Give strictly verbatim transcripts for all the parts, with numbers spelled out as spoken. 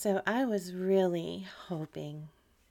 So I was really hoping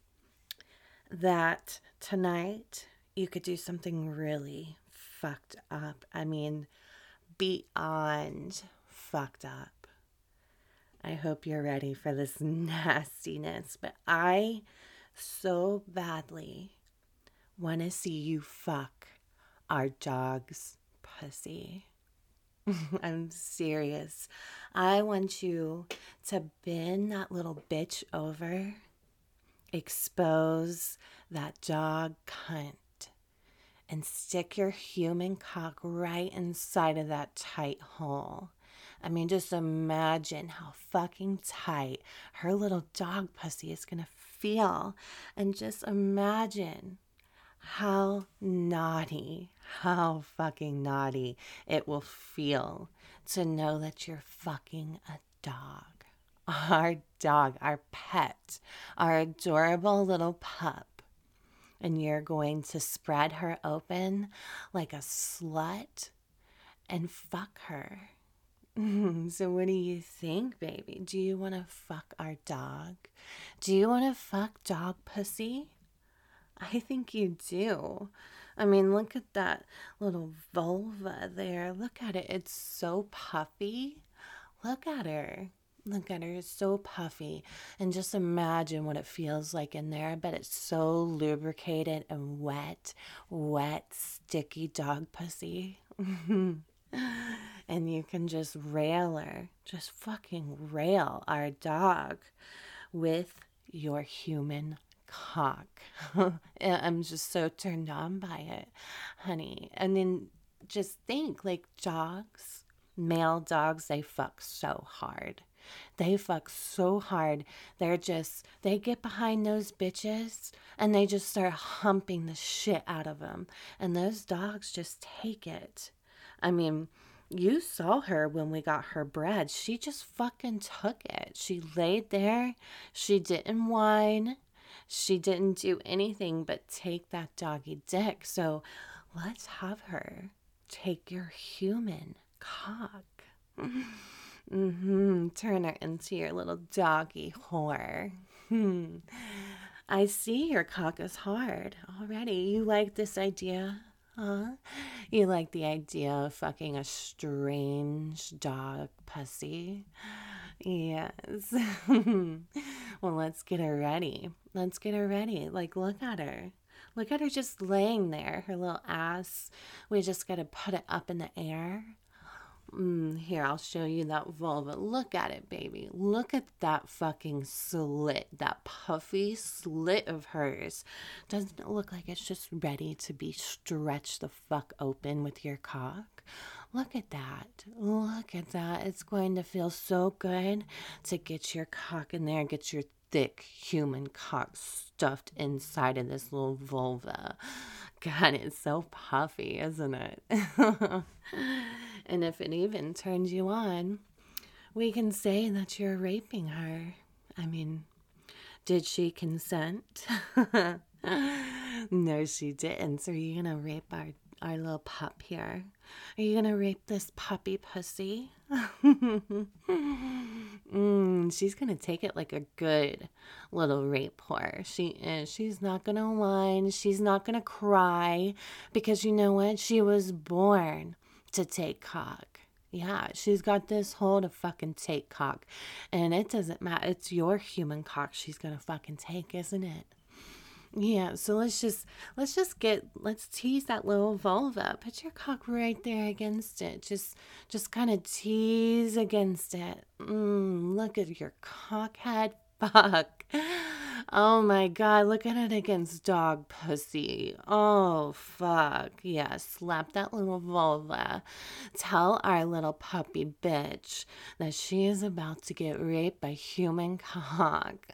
that tonight you could do something really fucked up. I mean, beyond fucked up. I hope you're ready for this nastiness, but I so badly want to see you fuck our dog's pussy. I'm serious. I want you to bend that little bitch over, expose that dog cunt, and stick your human cock right inside of that tight hole. I mean, just imagine how fucking tight her little dog pussy is gonna feel. And just imagine how naughty, how fucking naughty it will feel to know that you're fucking a dog. Our dog, our pet, our adorable little pup. And you're going to spread her open like a slut and fuck her. So what do you think, baby? Do you want to fuck our dog? Do you want to fuck dog pussy? I think you do. I mean, look at that little vulva there. Look at it. It's so puffy. Look at her. Look at her. It's so puffy. And just imagine what it feels like in there. I bet it's so lubricated and wet, wet, sticky dog pussy. And you can just rail her. Just fucking rail our dog with your human cock. I'm just so turned on by it, honey. And then just think, like, dogs, male dogs, they fuck so hard. They fuck so hard. They're just, they get behind those bitches and they just start humping the shit out of them. And those dogs just take it. I mean, you saw her when we got her bred. She just fucking took it. She laid there. She didn't whine. She didn't do anything but take that doggy dick. So let's have her take your human cock. Mm-hmm. Turn her into your little doggy whore. Hmm. I see your cock is hard already. You like this idea? Huh? You like the idea of fucking a strange dog pussy? Yes. Well, let's get her ready. Let's get her ready. Like, look at her. Look at her just laying there. Her little ass. We just got to put it up in the air. Mm, here, I'll show you that vulva. Look at it, baby. Look at that fucking slit. That puffy slit of hers. Doesn't it look like it's just ready to be stretched the fuck open with your cock? Look at that. Look at that. It's going to feel so good to get your cock in there, get your thick human cock stuffed inside of this little vulva. God, it's so puffy, isn't it? And if it even turns you on, we can say that you're raping her. I mean, did she consent? No, she didn't. So are you going to rape our, our little pup here? Are you going to rape this puppy pussy? mm, she's going to take it like a good little rape whore. She is. She's not going to whine. She's not going to cry because you know what? She was born to take cock. Yeah, she's got this hole to fucking take cock. And it doesn't matter. It's your human cock she's going to fucking take, isn't it? Yeah, so let's just let's just get let's tease that little vulva. Put your cock right there against it. Just just kind of tease against it. Mm, look at your cock head. Fuck. Oh my God, look at it against dog pussy. Oh fuck. Yeah, slap that little vulva. Tell our little puppy bitch that she is about to get raped by human cock.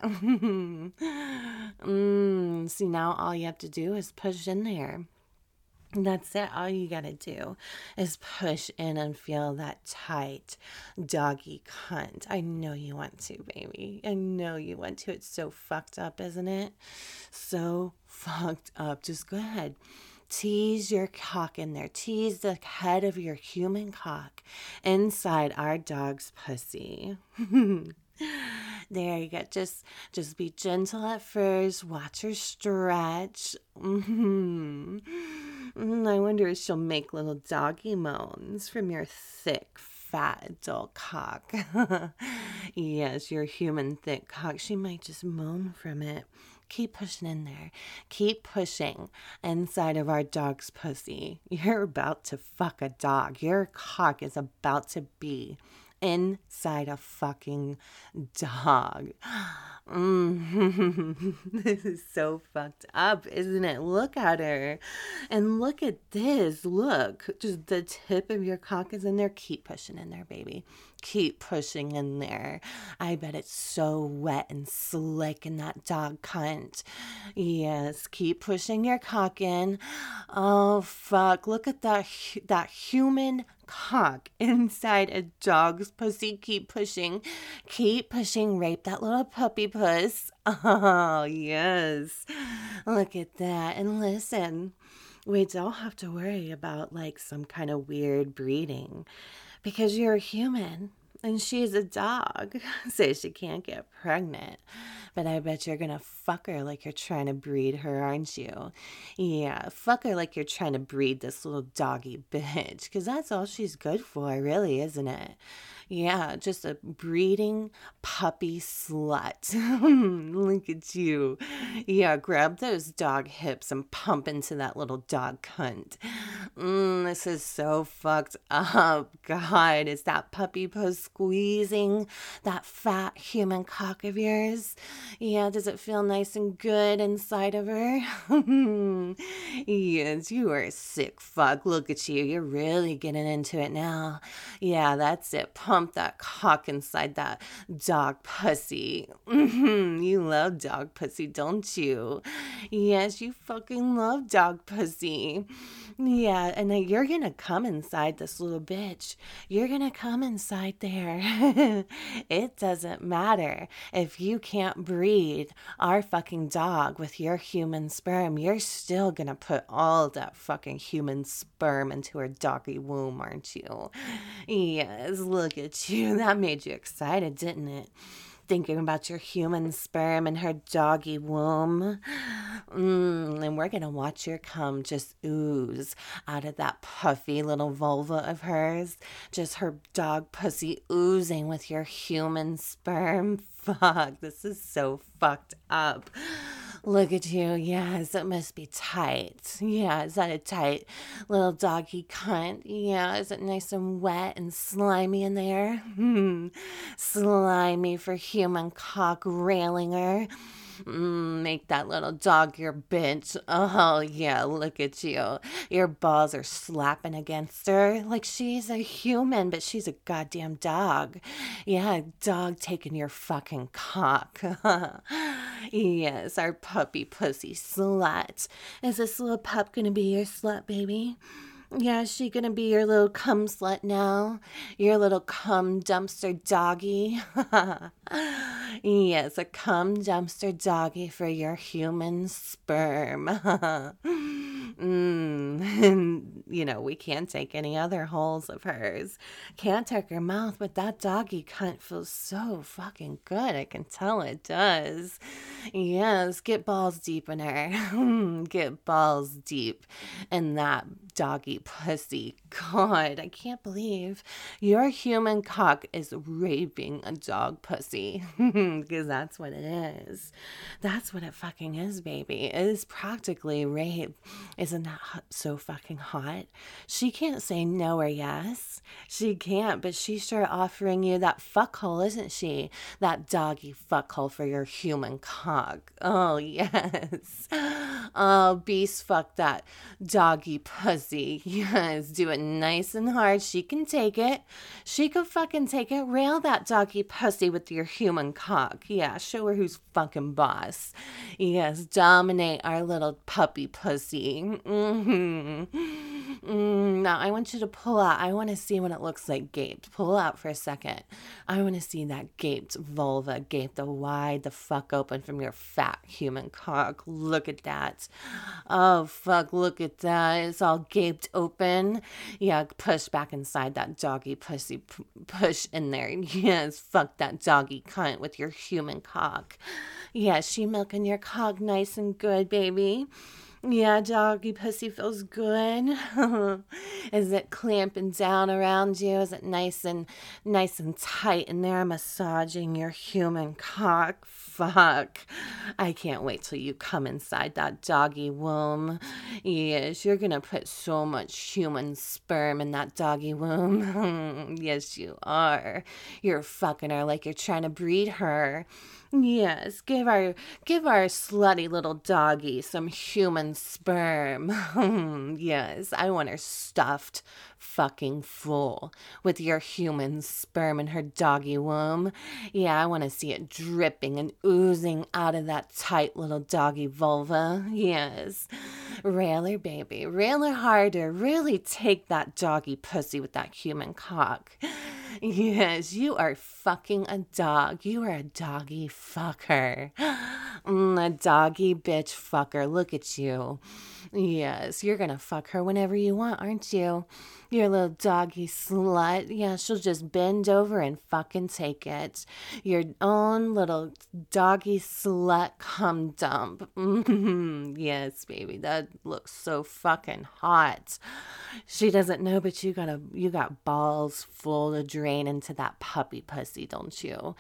mm, see, now all you have to do is push in there. That's it. All you gotta do is push in and feel that tight doggy cunt. I know you want to, baby. I know you want to. It's so fucked up, isn't it? So fucked up. Just go ahead. Tease your cock in there. Tease the head of your human cock inside our dog's pussy. There you go. Just just be gentle at first. Watch her stretch. Mm-hmm. Mm, I wonder if she'll make little doggy moans from your thick, fat adult cock. Yes, your human thick cock. She might just moan from it. Keep pushing in there. Keep pushing inside of our dog's pussy. You're about to fuck a dog. Your cock is about to be inside a fucking dog. Mm. This is so fucked up, isn't it? Look at her. And look at this. Look. Just the tip of your cock is in there. Keep pushing in there, baby. Keep pushing in there. I bet it's so wet and slick in that dog cunt. Yes, keep pushing your cock in. Oh, fuck. Look at that, that human cock inside a dog's pussy. Keep pushing. Keep pushing. Rape that little puppy puss. Oh, yes. Look at that. And listen, we don't have to worry about like some kind of weird breeding because you're a human and she's a dog, so she can't get pregnant. But I bet you're gonna fuck her like you're trying to breed her, aren't you? Yeah, fuck her like you're trying to breed this little doggy bitch, because that's all she's good for, really, isn't it? Yeah, just a breeding puppy slut. Look at you. Yeah, grab those dog hips and pump into that little dog cunt. Mm, this is so fucked up. God, is that puppy puss squeezing that fat human cock of yours? Yeah, does it feel nice and good inside of her? Yes, you are a sick fuck. Look at you. You're really getting into it now. Yeah, that's it. Pump that cock inside that dog pussy. Mm-hmm. You love dog pussy, don't you? Yes, you fucking love dog pussy. Yeah, and then you're gonna come inside this little bitch. You're gonna come inside there. It doesn't matter if you can't breed our fucking dog with your human sperm. You're still gonna put all that fucking human sperm into her doggy womb, aren't you? Yes, look at you. That made you excited, didn't it? Thinking about your human sperm and her doggy womb. Mm, and we're going to watch her cum just ooze out of that puffy little vulva of hers. Just her dog pussy oozing with your human sperm. Fuck, this is so fucked up. Look at you. Yes, it must be tight. Yeah, is that a tight little doggy cunt? Yeah, is it nice and wet and slimy in there? Hmm. Slimy for human cock railinger. Mm, make that little dog your bitch. Oh, yeah, look at you. Your balls are slapping against her like she's a human, but she's a goddamn dog. Yeah, dog taking your fucking cock. Yes, our puppy pussy slut. Is this little pup gonna be your slut, baby? Yeah, is she gonna be your little cum slut now? Your little cum dumpster doggy? Yes, a cum dumpster doggy for your human sperm. mm. And, you know, we can't take any other holes of hers. Can't take her mouth, but that doggy cunt feels so fucking good. I can tell it does. Yes, get balls deep in her. Get balls deep in that doggy pussy. God, I can't believe your human cock is raping a dog pussy. Because that's what it is. That's what it fucking is, baby. It is practically rape. Isn't that hot, so fucking hot? She can't say no or yes. She can't, but she's sure offering you that fuckhole, isn't she? That doggy fuckhole for your human cock. Oh, yes. Oh, beast fuck that doggy pussy. Yes, do it nice and hard. She can take it. She can fucking take it. Rail that doggy pussy with your human cock. Yeah, show her who's fucking boss. Yes, dominate our little puppy pussy. Mm-hmm. Mm, now I want you to pull out. I want to see what it looks like gaped. Pull out for a second. I want to see that gaped vulva, gaped the wide the fuck open from your fat human cock. Look at that. Oh, fuck, look at that. It's all gaped open. Yeah, push back inside that doggy pussy. P- push in there. Yes, fuck that doggy cunt with your human cock. Yeah, she milking your cock nice and good, baby. Yeah, doggy pussy feels good. Is it clamping down around you? Is it nice and nice and tight in there, massaging your human cock? Fuck. I can't wait till you come inside that doggy womb. Yes, you're gonna put so much human sperm in that doggy womb. Yes, you are. You're fucking her like you're trying to breed her. Yes, give our give our slutty little doggy some human sperm. Yes, I want her stuffed fucking full with your human sperm in her doggy womb. Yeah, I want to see it dripping and oozing out of that tight little doggy vulva. Yes. Rail her, baby. Rail her harder. Really take that doggy pussy with that human cock. Yes, you are fucking a dog. You are a doggy fucker. Mm, a doggy bitch fucker. Look at you. Yes, you're gonna fuck her whenever you want, aren't you? Your little doggy slut. Yeah, she'll just bend over and fucking take it. Your own little doggy slut cum dump. Mm-hmm. Yes, baby, that looks so fucking hot. She doesn't know, but you got a you got balls full to drain into that puppy pussy, don't you?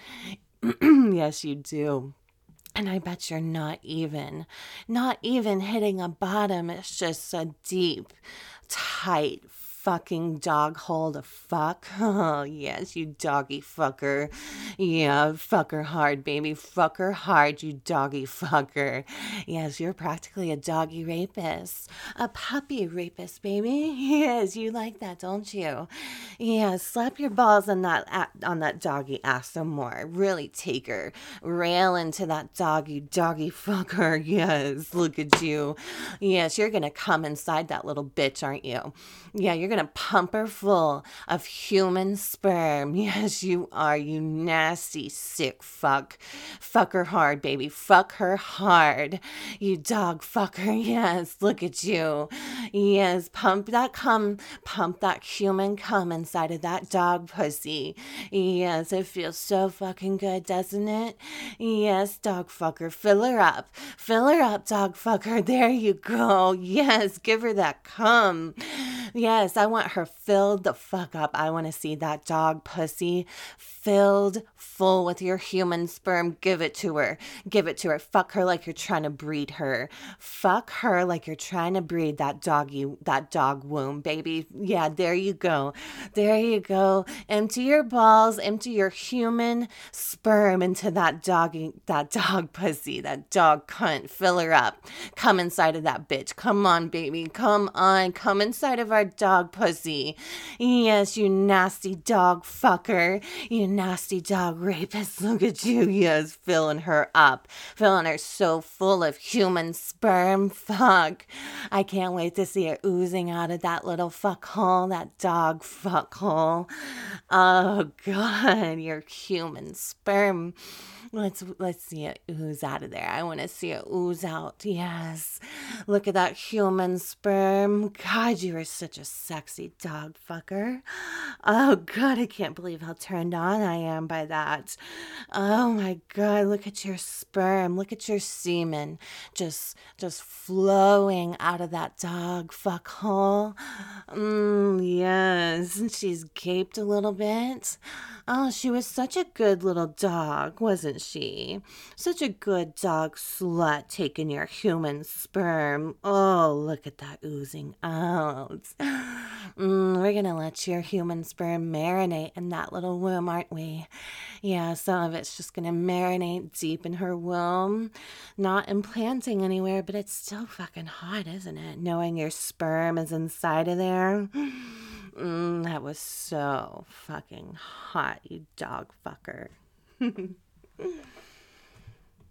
Yes, you do. And I bet you're not even, not even hitting a bottom. It's just a deep, tight, fucking dog hole to fuck. Oh, yes, you doggy fucker. Yeah, fuck her hard, baby. Fuck her hard, you doggy fucker. Yes, you're practically a doggy rapist. A puppy rapist, baby. Yes, you like that, don't you? Yeah, slap your balls on that on that doggy ass some more. Really take her. Rail into that doggy, doggy fucker. Yes, look at you. Yes, you're gonna come inside that little bitch, aren't you? Yeah, you're gonna pump her full of human sperm. Yes, you are, you nasty, sick fuck. Fuck her hard, baby. Fuck her hard. You dog fucker. Yes, look at you. Yes, pump that cum, pump that human cum inside of that dog pussy. Yes, it feels so fucking good, doesn't it? Yes, dog fucker. Fill her up. Fill her up, dog fucker. There you go. Yes, give her that cum. Yes, I want her filled the fuck up. I want to see that dog pussy filled full with your human sperm. Give it to her. Give it to her. Fuck her like you're trying to breed her. Fuck her like you're trying to breed that doggy, that dog womb, baby. Yeah, there you go. There you go. Empty your balls, empty your human sperm into that doggy, that dog pussy, that dog cunt. Fill her up. Come inside of that bitch. Come on, baby. Come on. Come inside of our dog pussy. Yes, you nasty dog fucker. You nasty dog rapist. Look at you. Yes, filling her up. Filling her so full of human sperm. Fuck. I can't wait to see it oozing out of that little fuck hole, that dog fuck hole. Oh, God, your human sperm. Let's let's see it ooze out of there. I want to see it ooze out. Yes. Look at that human sperm. God, you are such a sexy dog fucker. Oh, God, I can't believe how turned on I am by that. Oh, my God, look at your sperm. Look at your semen just, just flowing out of that dog fuck hole. Mm, yes. She's gaped a little bit. Oh, she was such a good little dog, wasn't she? Such a good dog slut taking your human sperm. Oh, look at that oozing out. Mm, we're going to let your human sperm marinate in that little womb, aren't we? Yeah, some of it's just going to marinate deep in her womb. Not implanting anywhere, but it's still fucking hot, isn't it? Knowing your sperm is inside of there. Mm, that was so fucking hot, you dog fucker.